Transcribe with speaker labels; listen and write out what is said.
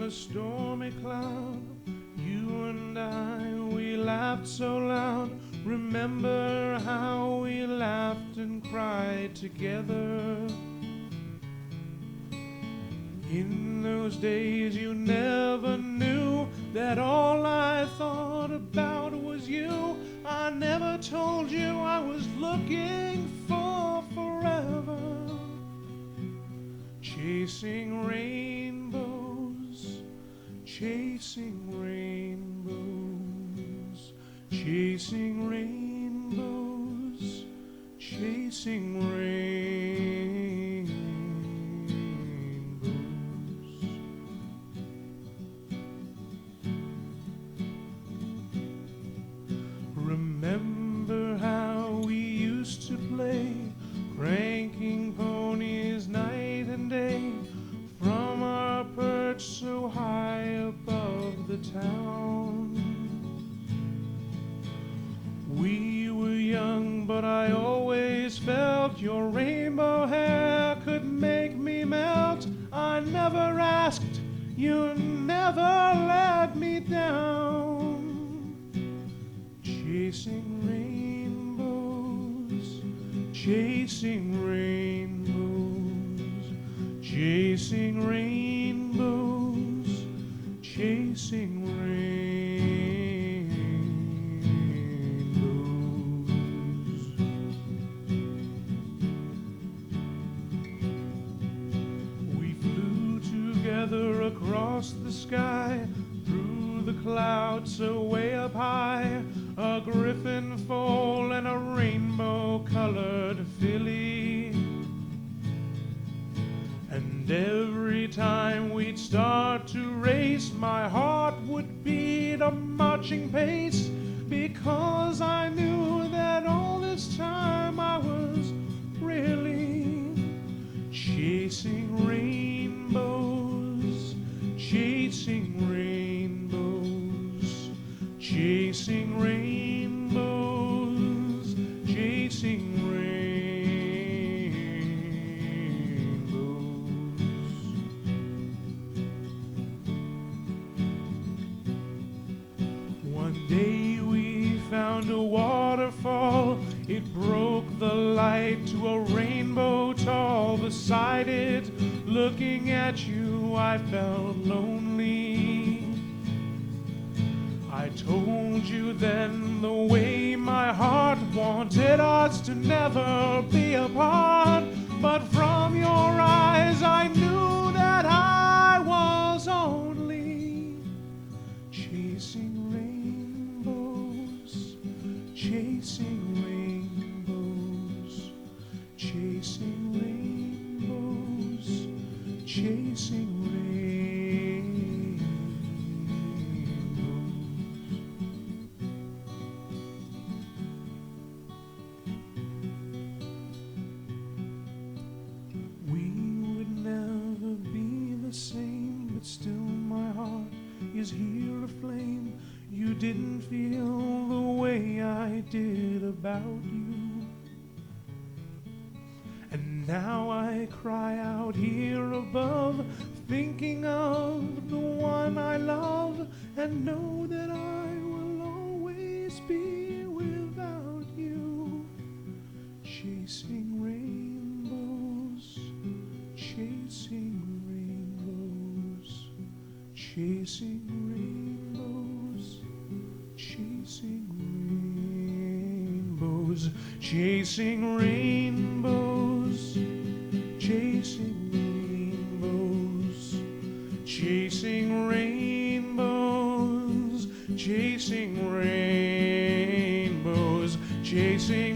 Speaker 1: a stormy cloud, you and I, we laughed so loud. Remember how we laughed and cried together. In those days you never knew that all I thought about was you. I never told you I was looking for forever. Chasing rainbows, chasing rainbows, chasing rainbows, chasing rainbows. Remember how we used to play cranking ponies night and day from our perch so high above the town. We were young, but I always felt your rainbow hair could make me melt. I never asked, you never let me down. Chasing rainbows, chasing rainbows, chasing rainbows, chasing rainbows. We flew together across the sky, through the clouds so way up high, a griffin foal and a rainbow-colored filly. And every time we'd start to race, my heart would beat a marching pace, because I knew that all this time I was really chasing rainbows, chasing rainbows, chasing rainbows, chasing rainbows. One day we found a waterfall. It broke the light to a rainbow tall. Beside it, looking at you, I felt lonely. I told you then the way my heart wanted us to never be apart. But from your eyes I knew that I was only chasing rainbows, chasing rainbows, chasing rainbows, chasing rainbows. Same, but still my heart is here aflame. You didn't feel the way I did about you, and now I cry out here above, thinking of the one I love, and know that I will always be without you. Chasing rainbows, chasing chasing rainbows, chasing rainbows, chasing rainbows, chasing rainbows, chasing rainbows, chasing rainbows, chasing